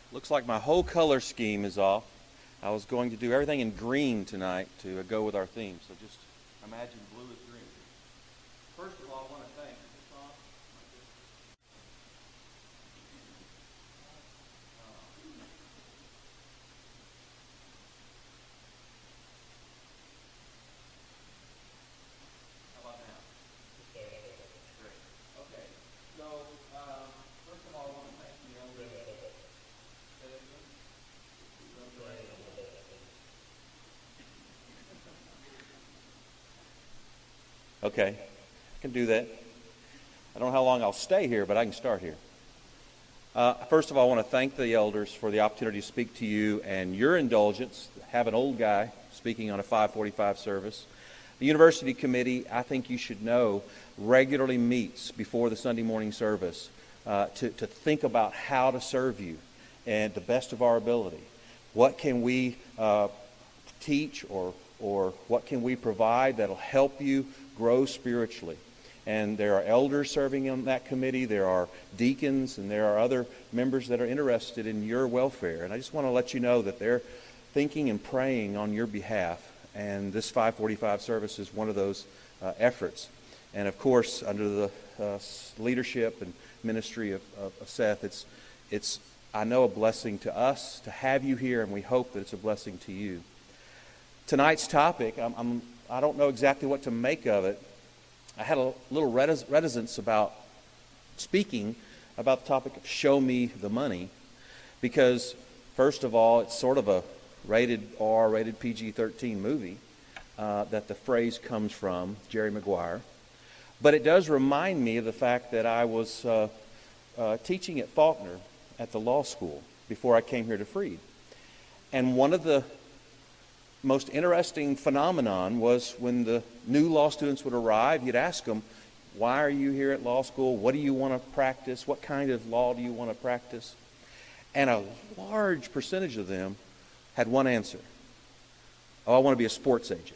Looks like my whole color scheme is off. I was going to do everything in green tonight to go with our theme. So just imagine blue is green. First of all, I want to thank Tom. How about now? Great. Okay. So, first of all, I want to thank the elders. Okay, I can do that. I don't know how long I'll stay here, but I can start here. First of all, I want to thank the elders for the opportunity to speak to you and your indulgence. Have an old guy speaking on a 5:45 service. The university committee, I think you should know, regularly meets before the Sunday morning service to think about how to serve you and the best of our ability. What can we teach or what can we provide that'll help you grow spiritually? And there are elders serving on that committee, there are deacons, and there are other members that are interested in your welfare. And I just want to let you know that they're thinking and praying on your behalf. And this 5:45 service is one of those efforts. And of course, under the leadership and ministry of Seth, it's I know a blessing to us to have you here, and we hope that it's a blessing to you. Tonight's topic, I don't know exactly what to make of it. I had a little reticence about speaking about the topic of show me the money because, first of all, it's sort of a rated R, rated PG-13 movie that the phrase comes from, Jerry Maguire. But it does remind me of the fact that I was teaching at Faulkner at the law school before I came here to Freed. And one of the most interesting phenomenon was when the new law students would arrive, you'd ask them, why are you here at law school? What do you want to practice? What kind of law do you want to practice? And a large percentage of them had one answer. Oh, I want to be a sports agent.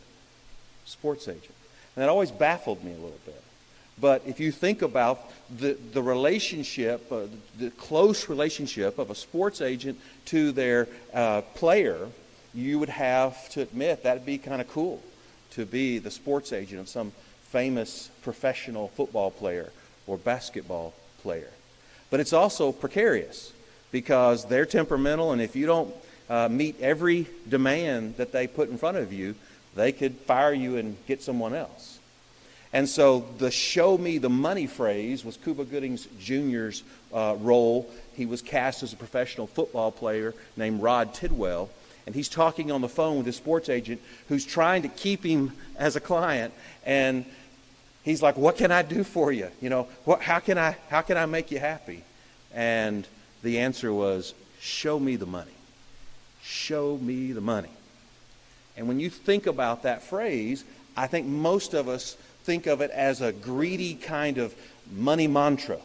Sports agent. And that always baffled me a little bit. But if you think about the relationship, the close relationship of a sports agent to their player, you would have to admit that'd be kind of cool to be the sports agent of some famous professional football player or basketball player. But it's also precarious because they're temperamental, and if you don't meet every demand that they put in front of you, they could fire you and get someone else. And so the show me the money phrase was Cuba Gooding Jr.'s role. He was cast as a professional football player named Rod Tidwell. And he's talking on the phone with his sports agent who's trying to keep him as a client. And he's like, what can I do for you? You know, how can I make you happy? And the answer was, show me the money. Show me the money. And when you think about that phrase, I think most of us think of it as a greedy kind of money mantra.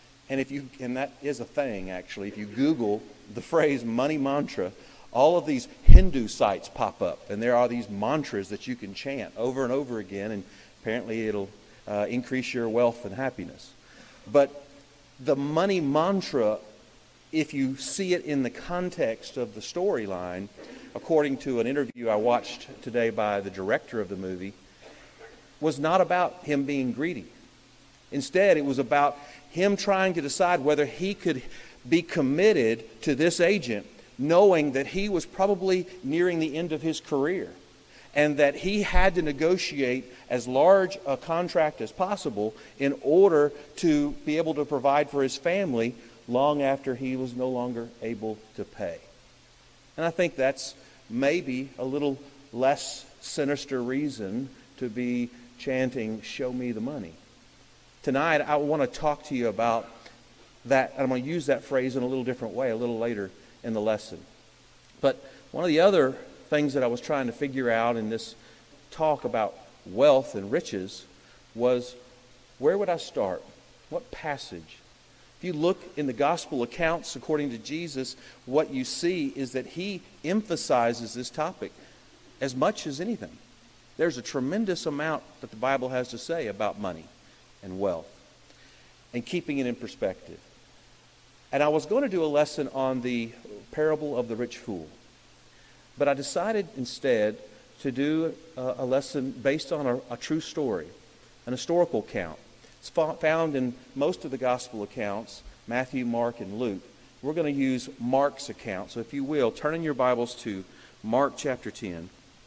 And that is a thing, actually. If you Google the phrase money mantra, all of these Hindu sites pop up, and there are these mantras that you can chant over and over again, and apparently it'll increase your wealth and happiness. But the money mantra, if you see it in the context of the storyline, according to an interview I watched today by the director of the movie, was not about him being greedy. Instead, it was about him trying to decide whether he could be committed to this agent, knowing that he was probably nearing the end of his career and that he had to negotiate as large a contract as possible in order to be able to provide for his family long after he was no longer able to pay. And I think that's maybe a little less sinister reason to be chanting, show me the money. Tonight, I want to talk to you about that, and I'm going to use that phrase in a little different way a little later in the lesson. But one of the other things that I was trying to figure out in this talk about wealth and riches was, where would I start? What passage? If you look in the gospel accounts according to Jesus, what you see is that he emphasizes this topic as much as anything. There's a tremendous amount that the Bible has to say about money and wealth and keeping it in perspective. And I was going to do a lesson on the parable of the rich fool. But I decided instead to do a lesson based on a true story, an historical account. It's found in most of the gospel accounts, Matthew, Mark, and Luke. We're going to use Mark's account. So if you will, turn in your Bibles to Mark chapter 10.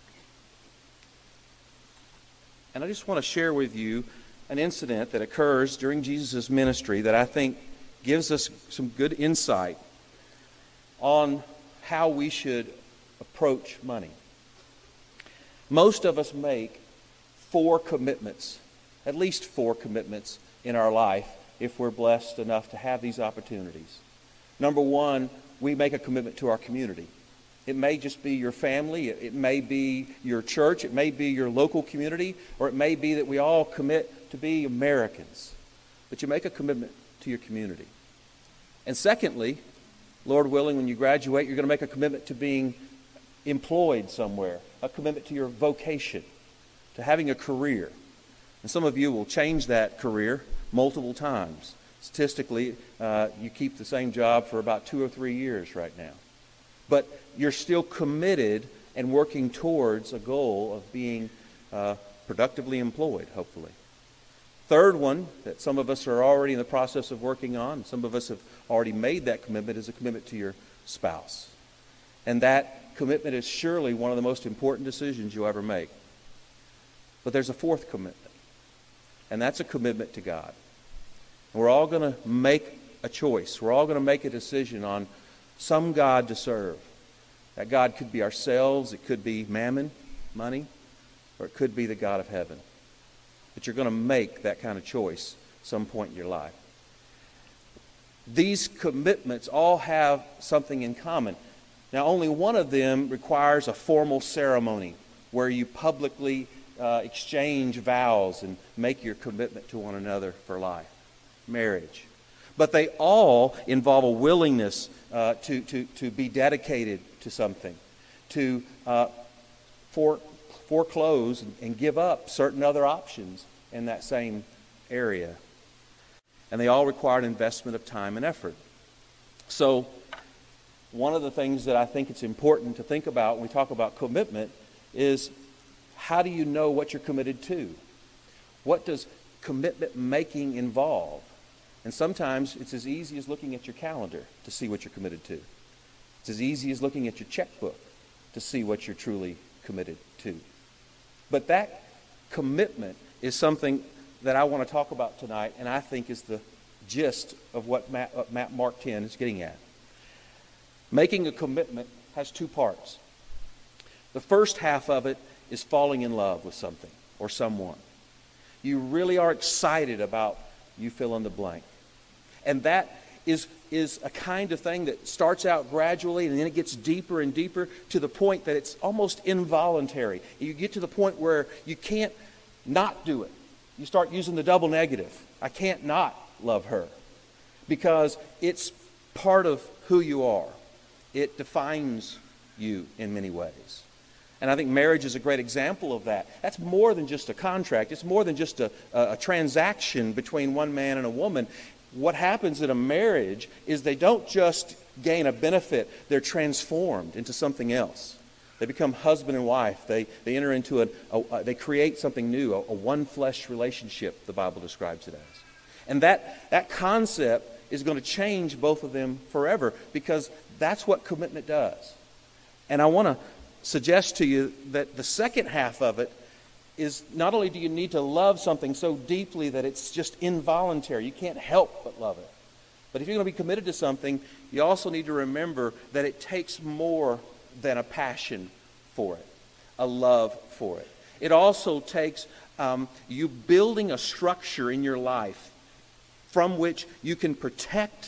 And I just want to share with you an incident that occurs during Jesus' ministry that I think gives us some good insight on how we should approach money. Most of us make 4 commitments, at least 4 commitments in our life if we're blessed enough to have these opportunities. Number 1, we make a commitment to our community. It may just be your family, it may be your church, it may be your local community, or it may be that we all commit to be Americans. But you make a commitment to your community. And secondly, Lord willing, when you graduate, you're going to make a commitment to being employed somewhere, a commitment to your vocation, to having a career. And some of you will change that career multiple times. Statistically, you keep the same job for about 2 or 3 years right now. But you're still committed and working towards a goal of being productively employed, hopefully. Third one that some of us are already in the process of working on, some of us have already made that commitment, is a commitment to your spouse. And that commitment is surely one of the most important decisions you'll ever make. But there's a fourth commitment, and that's a commitment to God. And we're all going to make a choice. We're all going to make a decision on some God to serve. That God could be ourselves, it could be mammon, money, or it could be the God of heaven. But you're going to make that kind of choice some point in your life. These commitments all have something in common. Now, only one of them requires a formal ceremony where you publicly exchange vows and make your commitment to one another for life, marriage. But they all involve a willingness to be dedicated to something, to foreclose and give up certain other options in that same area. And they all require an investment of time and effort. So one of the things that I think it's important to think about when we talk about commitment is, how do you know what you're committed to? What does commitment making involve? And sometimes it's as easy as looking at your calendar to see what you're committed to. It's as easy as looking at your checkbook to see what you're truly committed to. But that commitment is something that I want to talk about tonight, and I think is the gist of what Mark 10 is getting at. Making a commitment has 2 parts. The first half of it is falling in love with something or someone. You really are excited about, you fill in the blank. And that is a kind of thing that starts out gradually, and then it gets deeper and deeper to the point that it's almost involuntary. You get to the point where you can't not do it. You start using the double negative. I can't not love her, because it's part of who you are. It defines you in many ways. And I think marriage is a great example of that. That's more than just a contract. It's more than just a transaction between one man and a woman. What happens in a marriage is they don't just gain a benefit. They're transformed into something else. They become husband and wife. They enter into they create something new, a one flesh relationship, the Bible describes it as. And that concept is going to change both of them forever, because that's what commitment does. And I want to suggest to you that the second half of it is, not only do you need to love something so deeply that it's just involuntary, you can't help but love it. But if you're going to be committed to something, you also need to remember that it takes more than a passion for it, a love for it. It also takes you building a structure in your life from which you can protect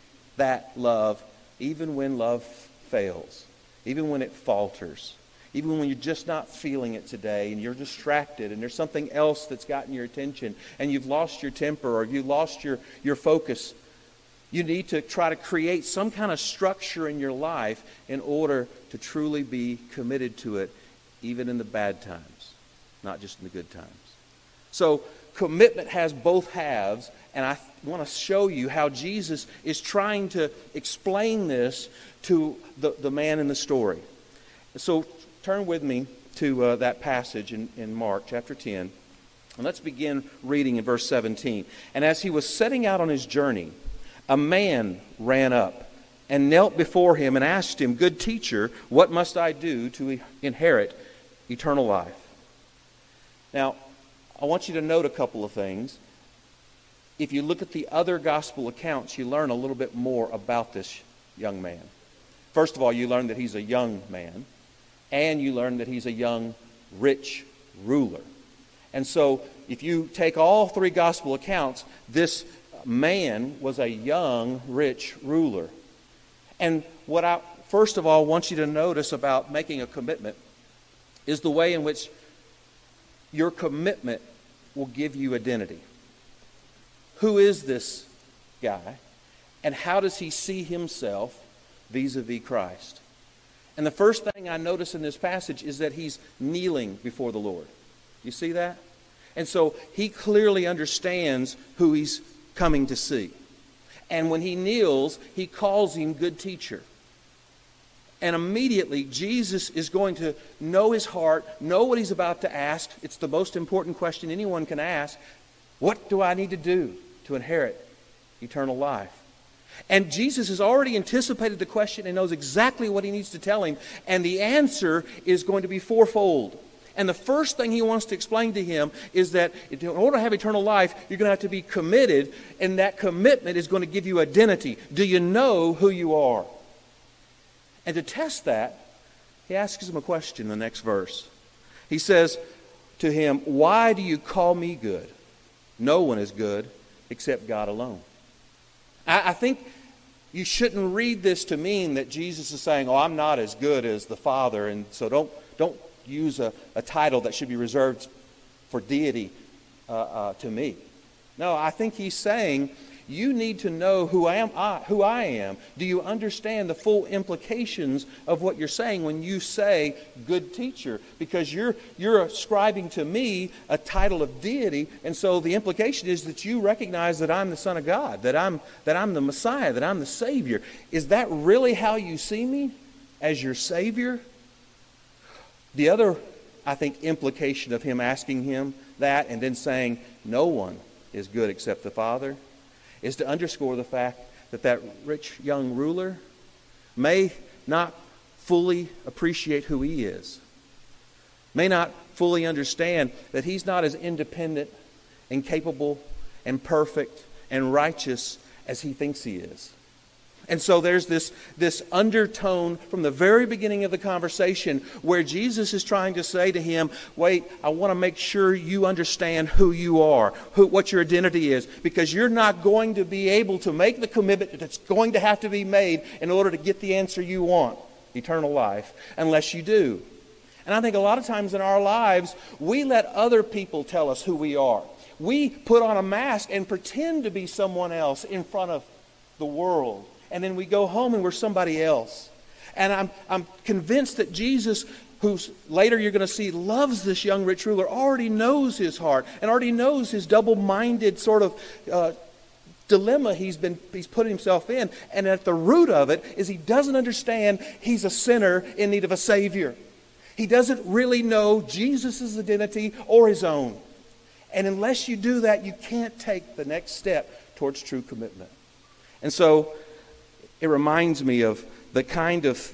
that love even when love fails, even when it falters, even when you're just not feeling it today and you're distracted and there's something else that's gotten your attention and you've lost your temper or you've lost your focus. You need to try to create some kind of structure in your life in order to truly be committed to it, even in the bad times, not just in the good times. So commitment has both halves, and I want to show you how Jesus is trying to explain this to the man in the story. So turn with me to that passage in Mark chapter 10, and let's begin reading in verse 17. And as he was setting out on his journey, a man ran up and knelt before him and asked him, "Good teacher, what must I do to inherit eternal life?" Now, I want you to note a couple of things. If you look at the other gospel accounts, you learn a little bit more about this young man. First of all, you learn that he's a young man, and you learn that he's a young, rich ruler. And so, if you take all three gospel accounts, this man was a young, rich ruler. And what I, first of all, want you to notice about making a commitment is the way in which your commitment will give you identity. Who is this guy, and how does he see himself vis-a-vis Christ? And the first thing I notice in this passage is that he's kneeling before the Lord. You see that? And so he clearly understands who he's coming to see. And when he kneels, he calls him good teacher. And immediately, Jesus is going to know his heart, know what he's about to ask. It's the most important question anyone can ask. What do I need to do to inherit eternal life? And Jesus has already anticipated the question and knows exactly what he needs to tell him. And the answer is going to be fourfold. And the first thing he wants to explain to him is that in order to have eternal life, you're going to have to be committed, and that commitment is going to give you identity. Do you know who you are? And to test that, he asks him a question in the next verse. He says to him, "Why do you call me good? No one is good except God alone." I think you shouldn't read this to mean that Jesus is saying, "Oh, I'm not as good as the Father, and so don't use a title that should be reserved for deity to me." No, I think he's saying, you need to know who I am. Do you understand the full implications of what you're saying when you say good teacher? Because you're ascribing to me a title of deity, and so the implication is that you recognize that I'm the Son of God, that I'm the Messiah, that I'm the Savior. Is that really how you see me? As your Savior? The other, I think, implication of him asking him that and then saying no one is good except the Father is to underscore the fact that that rich young ruler may not fully appreciate who he is, may not fully understand that he's not as independent and capable and perfect and righteous as he thinks he is. And so there's this undertone from the very beginning of the conversation where Jesus is trying to say to him, wait, I want to make sure you understand who you are, what your identity is, because you're not going to be able to make the commitment that's going to have to be made in order to get the answer you want, eternal life, unless you do. And I think a lot of times in our lives, we let other people tell us who we are. We put on a mask and pretend to be someone else in front of the world. And then we go home and we're somebody else. And I'm convinced that Jesus, who later you're going to see loves this young rich ruler, already knows his heart and already knows his double-minded sort of dilemma he's put himself in. And at the root of it is he doesn't understand he's a sinner in need of a Savior. He doesn't really know Jesus' identity or his own. And unless you do that, you can't take the next step towards true commitment. And so it reminds me of the kind of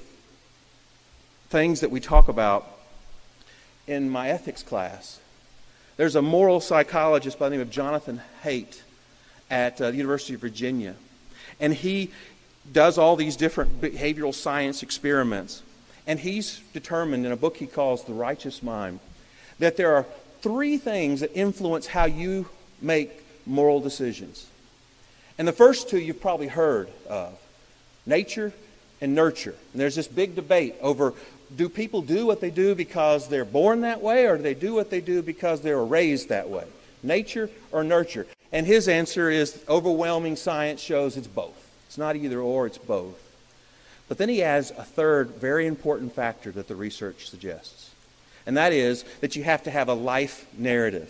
things that we talk about in my ethics class. There's a moral psychologist by the name of Jonathan Haidt at the University of Virginia. And he does all these different behavioral science experiments. And he's determined in a book he calls The Righteous Mind that there are 3 things that influence how you make moral decisions. And the first 2 you've probably heard of. Nature and nurture. And there's this big debate over, do people do what they do because they're born that way, or do they do what they do because they were raised that way? Nature or nurture? And his answer is overwhelming science shows it's both. It's not either or, it's both. But then he adds a third very important factor that the research suggests. And that is that you have to have a life narrative.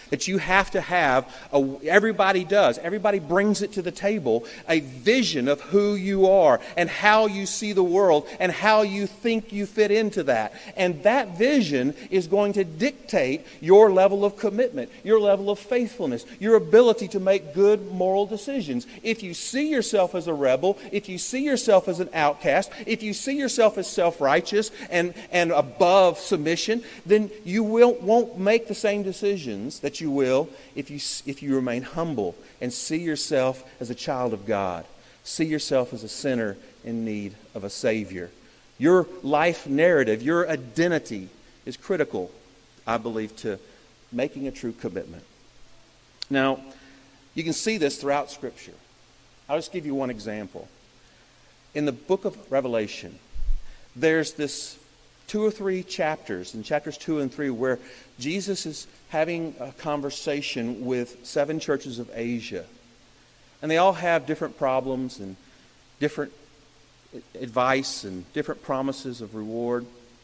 that you have to have, everybody does, everybody brings it to the table, a vision of who you are and how you see the world and how you think you fit into that. And that vision is going to dictate your level of commitment, your level of faithfulness, your ability to make good moral decisions. If you see yourself as a rebel, if you see yourself as an outcast, if you see yourself as self-righteous and above submission, then you won't make the same decisions that you will if you remain humble and see yourself as a child of God. See yourself as a sinner in need of a Savior. Your life narrative, your identity is critical, I believe, to making a true commitment. Now, you can see this throughout Scripture. I'll just give you one example. In the book of Revelation, there's this 2 or 3 chapters, in chapters 2 and 3, where Jesus is having a conversation with 7 churches of Asia. And they all have different problems and different advice and different promises of reward.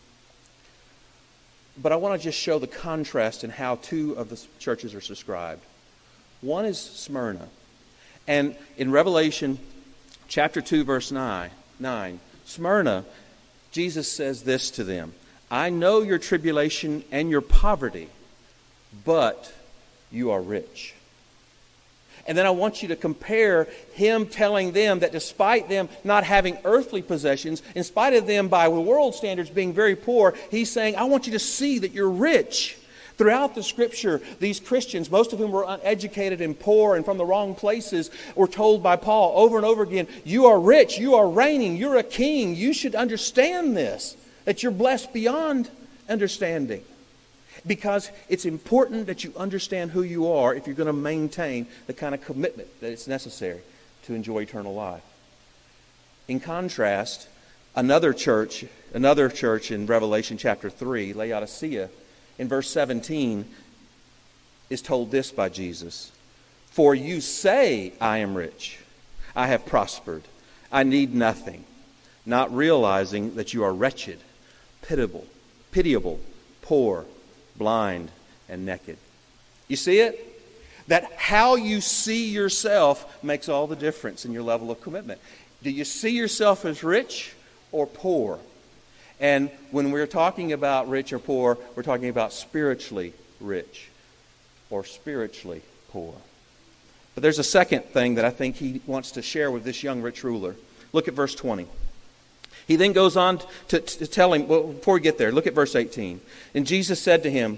But I want to just show the contrast in how 2 of the churches are described. One is Smyrna. And in Revelation chapter 2, verse 9, Smyrna, Jesus says this to them: I know your tribulation and your poverty, but you are rich. And then I want you to compare him telling them that despite them not having earthly possessions, in spite of them by world standards being very poor, he's saying, I want you to see that you're rich. Throughout the Scripture, these Christians, most of whom were uneducated and poor and from the wrong places, were told by Paul over and over again, you are rich, you are reigning, you're a king, you should understand this, that you're blessed beyond understanding. Because it's important that you understand who you are if you're going to maintain the kind of commitment that is necessary to enjoy eternal life. In contrast, another church in Revelation chapter 3, Laodicea, in verse 17, is told this by Jesus: For you say, I am rich, I have prospered, I need nothing, not realizing that you are wretched, pitiable, poor, blind, and naked. You see it? That how you see yourself makes all the difference in your level of commitment. Do you see yourself as rich or poor? And when we're talking about rich or poor, we're talking about spiritually rich or spiritually poor. But there's a second thing that I think he wants to share with this young rich ruler. Look at verse 20. He then goes on to tell him, well, before we get there, look at verse 18. And Jesus said to him,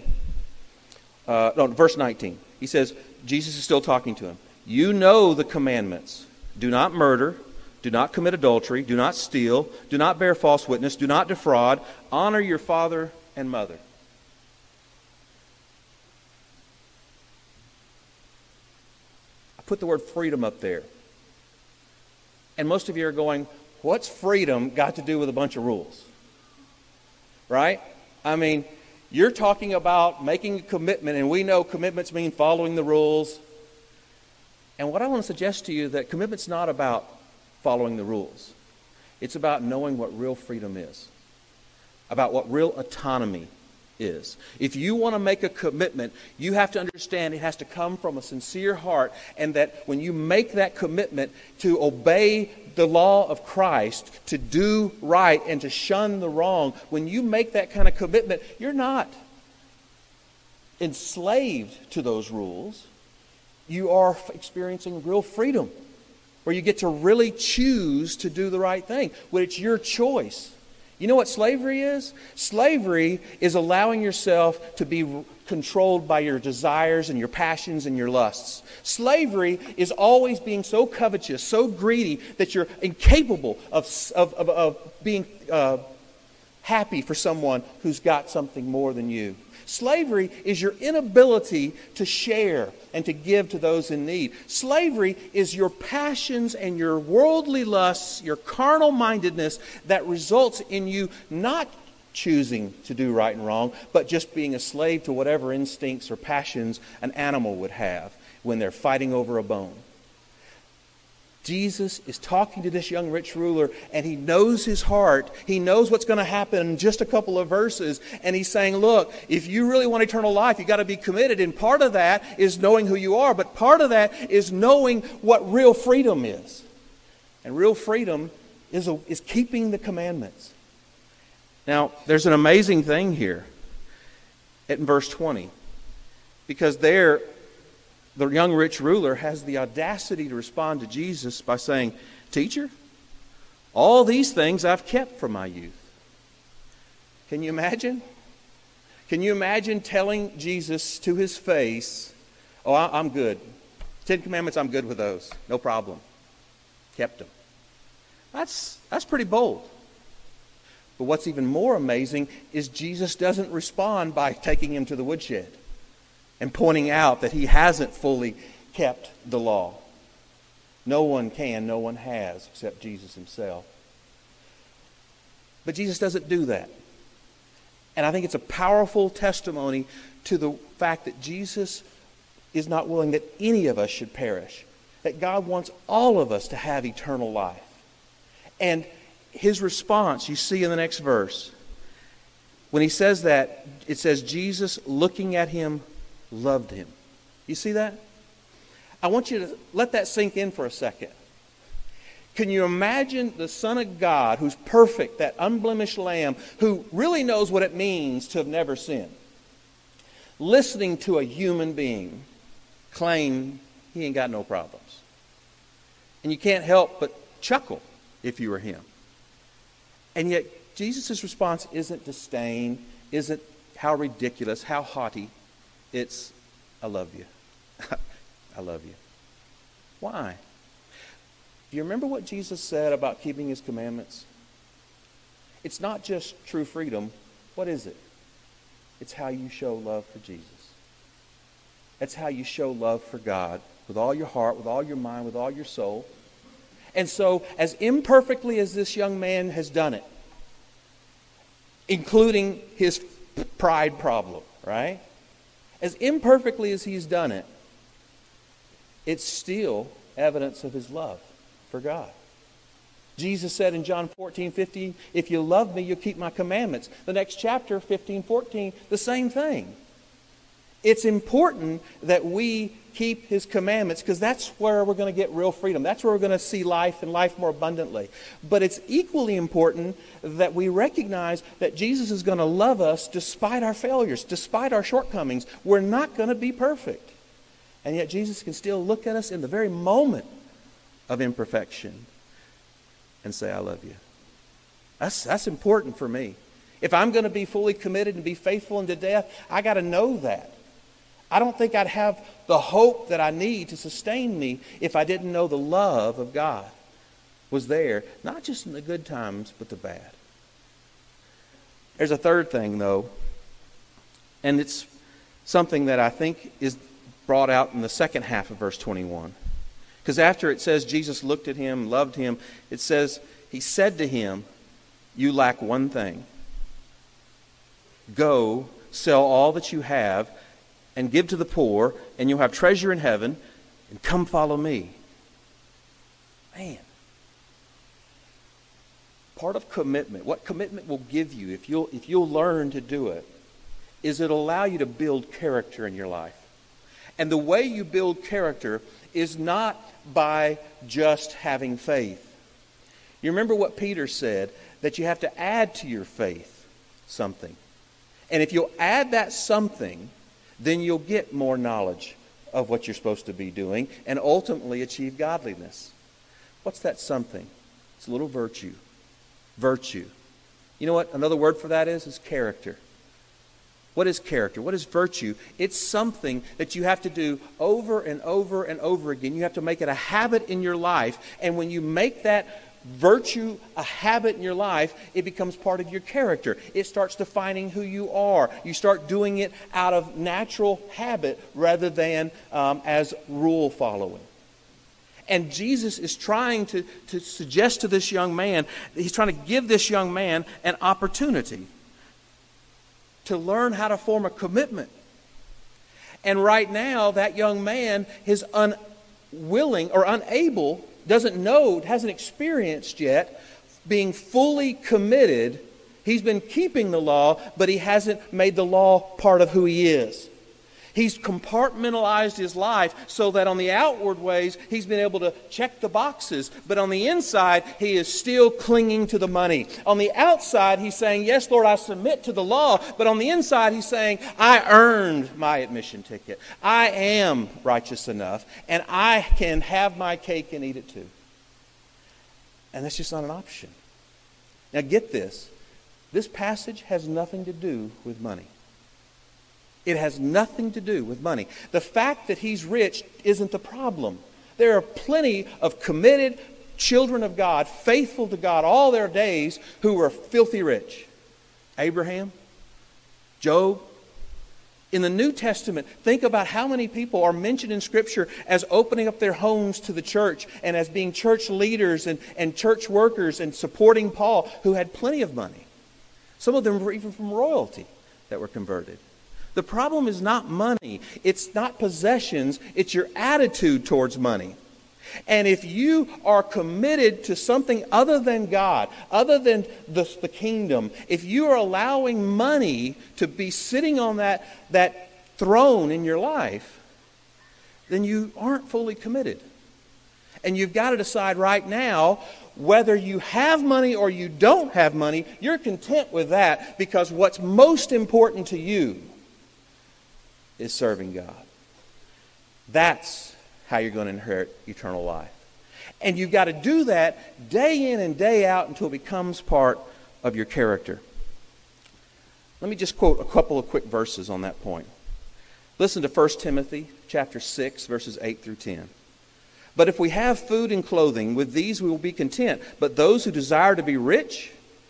verse 19. He says, Jesus is still talking to him. You know the commandments. Do not murder. Do not commit adultery. Do not steal. Do not bear false witness. Do not defraud. Honor your father and mother. I put the word freedom up there. And most of you are going, what's freedom got to do with a bunch of rules? Right? I mean, you're talking about making a commitment, and we know commitments mean following the rules. And what I want to suggest to you is that commitment's not about following the rules. It's about knowing what real freedom is, about what real autonomy is. If you want to make a commitment, you have to understand it has to come from a sincere heart, and that when you make that commitment to obey the law of Christ, to do right and to shun the wrong, when you make that kind of commitment, you're not enslaved to those rules. You are experiencing real freedom, where you get to really choose to do the right thing, when it's your choice. You know what slavery is? Slavery is allowing yourself to be controlled by your desires and your passions and your lusts. Slavery is always being so covetous, so greedy, that you're incapable of being happy for someone who's got something more than you. Slavery is your inability to share and to give to those in need. Slavery is your passions and your worldly lusts, your carnal mindedness that results in you not choosing to do right and wrong, but just being a slave to whatever instincts or passions an animal would have when they're fighting over a bone. Jesus is talking to this young rich ruler, and he knows his heart. He knows what's going to happen in just a couple of verses. And he's saying, look, if you really want eternal life, you've got to be committed. And part of that is knowing who you are. But part of that is knowing what real freedom is. And real freedom is keeping the commandments. Now, there's an amazing thing here in verse 20. Because there, the young rich ruler has the audacity to respond to Jesus by saying, Teacher, all these things I've kept from my youth. Can you imagine? Can you imagine telling Jesus to his face, oh, I'm good. 10 Commandments, I'm good with those. No problem. Kept them. That's pretty bold. But what's even more amazing is Jesus doesn't respond by taking him to the woodshed and pointing out that he hasn't fully kept the law. No one can, no one has, except Jesus himself. But Jesus doesn't do that. And I think it's a powerful testimony to the fact that Jesus is not willing that any of us should perish. That God wants all of us to have eternal life. And his response, you see in the next verse. When he says that, it says, Jesus, looking at him, loved him. You see that? I want you to let that sink in for a second. Can you imagine the Son of God, who's perfect, that unblemished Lamb, who really knows what it means to have never sinned, listening to a human being claim he ain't got no problems? And you can't help but chuckle if you were him. And yet, Jesus' response isn't disdain, isn't how ridiculous, how haughty. It's, I love you. I love you. Why? Do you remember what Jesus said about keeping his commandments? It's not just true freedom. What is it? It's how you show love for Jesus. It's how you show love for God with all your heart, with all your mind, with all your soul. And so, as imperfectly as this young man has done it, including his pride problem, right? As imperfectly as he's done it, it's still evidence of his love for God. Jesus said in John 14:15, if you love me, you'll keep my commandments. The next chapter, 15:14, the same thing. It's important that we keep his commandments because that's where we're going to get real freedom. That's where we're going to see life and life more abundantly. But it's equally important that we recognize that Jesus is going to love us despite our failures, despite our shortcomings. We're not going to be perfect. And yet Jesus can still look at us in the very moment of imperfection and say, I love you. That's important for me. If I'm going to be fully committed and be faithful unto death, I got to know that. I don't think I'd have the hope that I need to sustain me if I didn't know the love of God was there, not just in the good times, but the bad. There's a third thing, though, and it's something that I think is brought out in the second half of verse 21. Because after it says Jesus looked at him, loved him, it says, he said to him, you lack one thing. Go, sell all that you have, and give to the poor, and you'll have treasure in heaven, and come follow me. Man. Part of commitment, what commitment will give you if you'll learn to do it, is it'll allow you to build character in your life. And the way you build character is not by just having faith. You remember what Peter said, that you have to add to your faith something. And if you'll add that something, then you'll get more knowledge of what you're supposed to be doing and ultimately achieve godliness. What's that something? It's a little virtue. Virtue. You know what another word for that is? Is character. What is character? What is virtue? It's something that you have to do over and over and over again. You have to make it a habit in your life. And when you make that virtue a habit in your life, it becomes part of your character. It starts defining who you are. You start doing it out of natural habit rather than as rule following. And Jesus is trying to suggest to this young man, he's trying to give this young man an opportunity to learn how to form a commitment. And right now, that young man is unwilling or unable doesn't know, hasn't experienced yet being fully committed. He's been keeping the law, but he hasn't made the law part of who he is. He's compartmentalized his life so that on the outward ways, he's been able to check the boxes. But on the inside, he is still clinging to the money. On the outside, he's saying, yes, Lord, I submit to the law. But on the inside, he's saying, I earned my admission ticket. I am righteous enough, and I can have my cake and eat it too. And that's just not an option. Now get this. This passage has nothing to do with money. It has nothing to do with money. The fact that he's rich isn't the problem. There are plenty of committed children of God, faithful to God all their days, who were filthy rich. Abraham, Job. In the New Testament, think about how many people are mentioned in Scripture as opening up their homes to the church and as being church leaders and church workers and supporting Paul, who had plenty of money. Some of them were even from royalty that were converted. The problem is not money. It's not possessions. It's your attitude towards money. And if you are committed to something other than God, other than the kingdom, if you are allowing money to be sitting on that throne in your life, then you aren't fully committed. And you've got to decide right now whether you have money or you don't have money, you're content with that, because what's most important to you is serving God. That's how you're going to inherit eternal life. And you've got to do that day in and day out until it becomes part of your character. Let me just quote a couple of quick verses on that point. Listen to 1 Timothy chapter 6, verses 8 through 10. But if we have food and clothing, with these we will be content. But those who desire to be rich,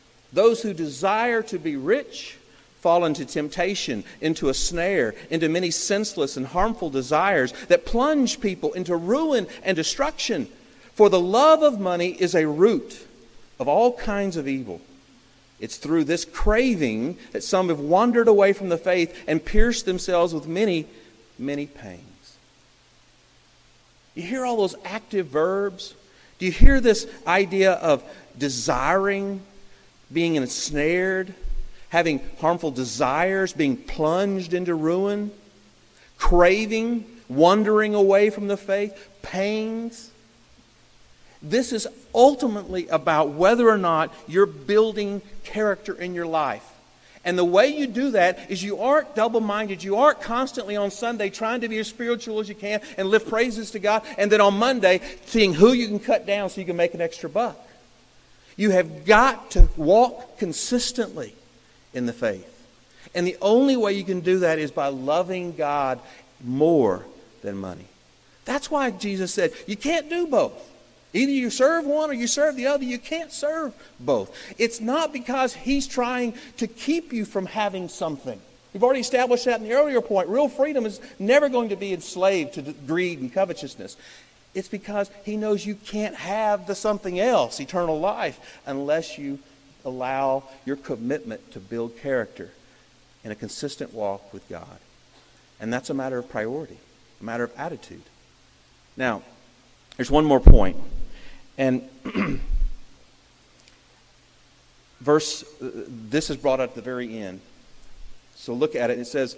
fall into temptation, into a snare, into many senseless and harmful desires that plunge people into ruin and destruction. For the love of money is a root of all kinds of evil. It's through this craving that some have wandered away from the faith and pierced themselves with many, many pangs. You hear all those active verbs? Do you hear this idea of desiring, being ensnared, having harmful desires, being plunged into ruin, craving, wandering away from the faith, pangs? This is ultimately about whether or not you're building character in your life. And the way you do that is you aren't double-minded. You aren't constantly on Sunday trying to be as spiritual as you can and lift praises to God, and then on Monday seeing who you can cut down so you can make an extra buck. You have got to walk consistently in the faith. And the only way you can do that is by loving God more than money. That's why Jesus said, you can't do both. Either you serve one or you serve the other. You can't serve both. It's not because he's trying to keep you from having something. We've already established that in the earlier point. Real freedom is never going to be enslaved to greed and covetousness. It's because he knows you can't have the something else, eternal life, unless you allow your commitment to build character in a consistent walk with God. And that's a matter of priority, a matter of attitude. Now, there's one more point. And this is brought out at the very end. So look at it. It says,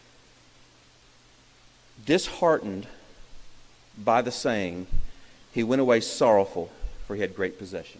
disheartened by the saying, he went away sorrowful, for he had great possessions.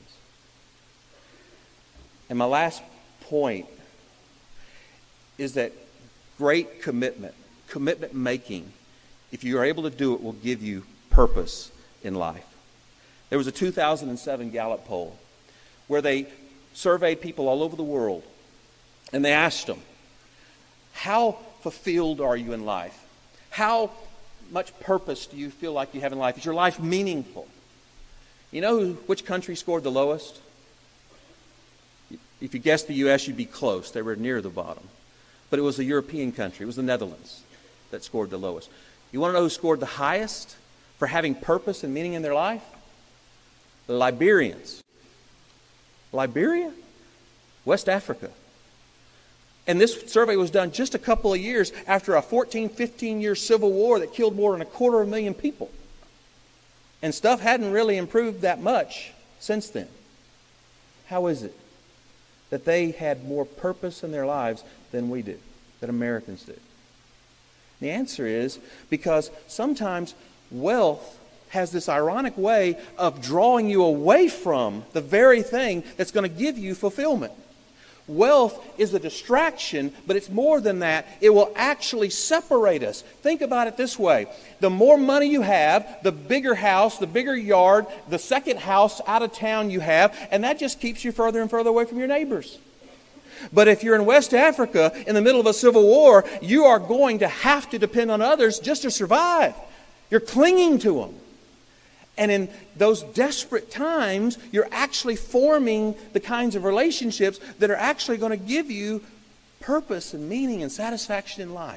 And my last point is that great commitment making, if you are able to do it, will give you purpose in life. There was a 2007 Gallup poll where they surveyed people all over the world, and they asked them, how fulfilled are you in life? How much purpose do you feel like you have in life? Is your life meaningful? You know which country scored the lowest? If you guessed the U.S., you'd be close. They were near the bottom. But it was a European country. It was the Netherlands that scored the lowest. You want to know who scored the highest for having purpose and meaning in their life? The Liberians. Liberia? West Africa. And this survey was done just a couple of years after a 15-year civil war that killed more than 250,000 people. And stuff hadn't really improved that much since then. How is it that they had more purpose in their lives than we do, than Americans do? The answer is because sometimes wealth has this ironic way of drawing you away from the very thing that's going to give you fulfillment. Wealth is a distraction, but it's more than that. It will actually separate us. Think about it this way. The more money you have, the bigger house, the bigger yard, the second house out of town you have, and that just keeps you further and further away from your neighbors. But if you're in West Africa in the middle of a civil war, you are going to have to depend on others just to survive. You're clinging to them. And in those desperate times, you're actually forming the kinds of relationships that are actually going to give you purpose and meaning and satisfaction in life.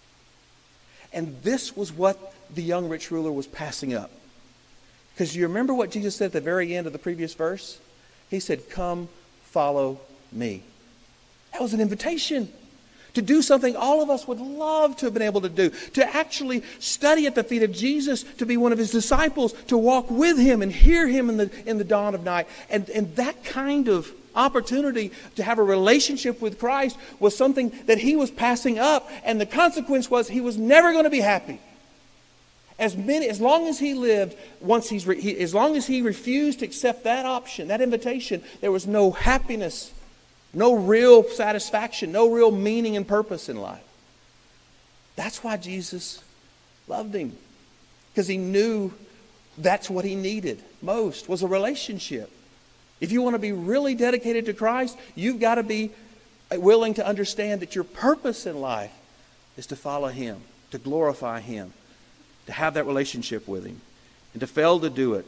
And this was what the young rich ruler was passing up. Because you remember what Jesus said at the very end of the previous verse? He said, "Come, follow me." That was an invitation to do something all of us would love to have been able to do, to actually study at the feet of Jesus, to be one of his disciples, to walk with him and hear him in the dawn of night. And that kind of opportunity to have a relationship with Christ was something that he was passing up, and the consequence was he was never going to be happy. As long as he lived, as long as he refused to accept that option, that invitation, there was no happiness, no real satisfaction, no real meaning and purpose in life. That's why Jesus loved him. Because he knew that's what he needed most, was a relationship. If you want to be really dedicated to Christ, you've got to be willing to understand that your purpose in life is to follow him, to glorify him, to have that relationship with him. And to fail to do it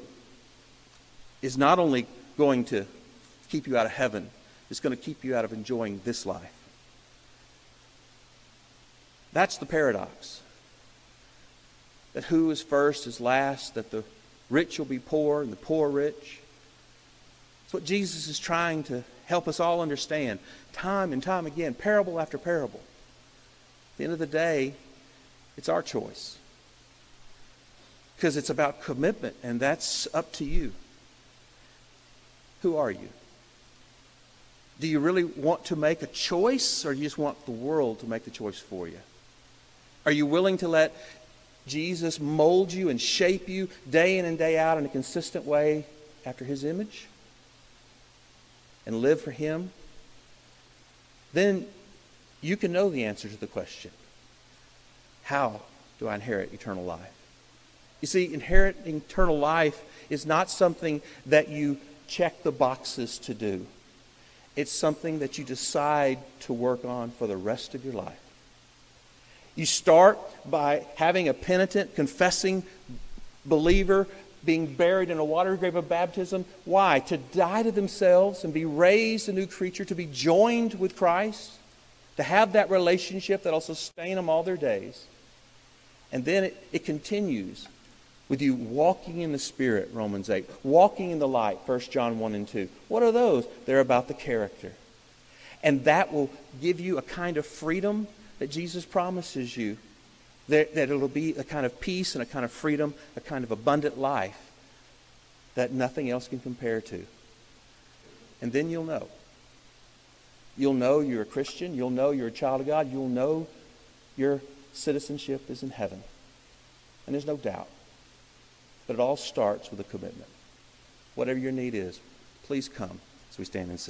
is not only going to keep you out of heaven, it's going to keep you out of enjoying this life. That's the paradox. That who is first is last, that the rich will be poor and the poor rich. It's what Jesus is trying to help us all understand time and time again, parable after parable. At the end of the day, it's our choice. Because it's about commitment, and that's up to you. Who are you? Do you really want to make a choice, or do you just want the world to make the choice for you? Are you willing to let Jesus mold you and shape you day in and day out in a consistent way after his image? And live for him? Then you can know the answer to the question, how do I inherit eternal life? You see, inheriting eternal life is not something that you check the boxes to do. It's something that you decide to work on for the rest of your life. You start by having a penitent, confessing believer being buried in a water grave of baptism. Why? To die to themselves and be raised a new creature, to be joined with Christ, to have that relationship that will sustain them all their days. And then it continues with you walking in the Spirit, Romans 8. Walking in the light, 1 John 1 and 2. What are those? They're about the character. And that will give you a kind of freedom that Jesus promises you. That it'll be a kind of peace and a kind of freedom, a kind of abundant life that nothing else can compare to. And then you'll know. You'll know you're a Christian. You'll know you're a child of God. You'll know your citizenship is in heaven. And there's no doubt. But it all starts with a commitment. Whatever your need is, please come as we stand and sing.